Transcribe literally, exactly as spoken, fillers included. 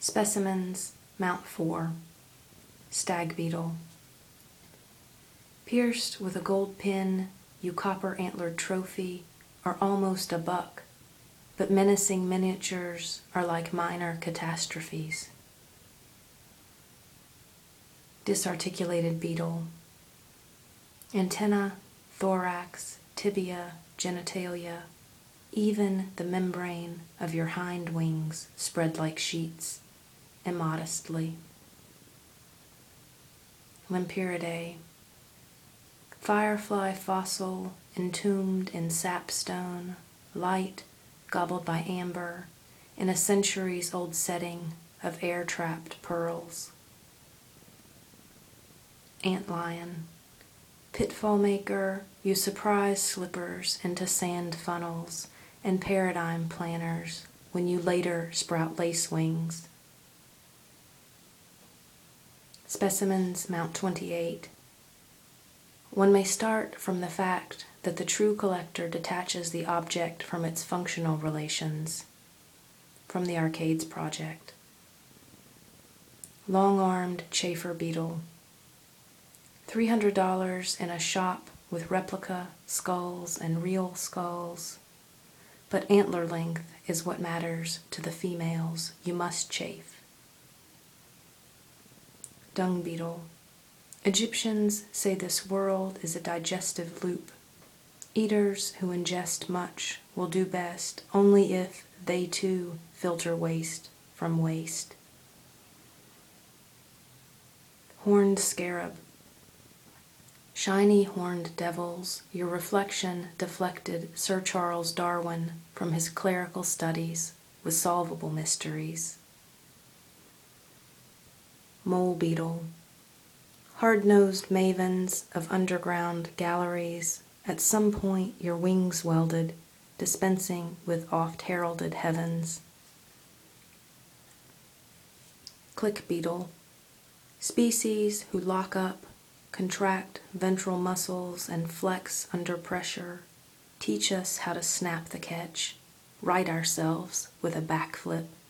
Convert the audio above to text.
Specimens, Mount four, stag beetle. Pierced with a gold pin, you copper-antlered trophy are almost a buck, but menacing miniatures are like minor catastrophes. Disarticulated beetle. Antenna, thorax, tibia, genitalia, even the membrane of your hind wings spread like sheets, immodestly. Lampyridae. Firefly fossil entombed in sapstone, light gobbled by amber, in a centuries-old setting of air-trapped pearls. Antlion. Pitfall maker, you surprise slippers into sand funnels and paradigm planners when you later sprout lace wings. Specimens, Mount twenty-eight. One may start from the fact that the true collector detaches the object from its functional relations, from the Arcades Project. Long-armed chafer beetle. three hundred dollars in a shop with replica skulls and real skulls, but antler length is what matters to the females you must chafe. Dung beetle. Egyptians say this world is a digestive loop. Eaters who ingest much will do best only if they too filter waste from waste. Horned scarab. Shiny horned devils, your reflection deflected Sir Charles Darwin from his clerical studies with solvable mysteries. Mole beetle. Hard-nosed mavens of underground galleries, at some point your wings welded, dispensing with oft-heralded heavens. Click beetle. Species who lock up, contract ventral muscles and flex under pressure, teach us how to snap the catch, right ourselves with a backflip.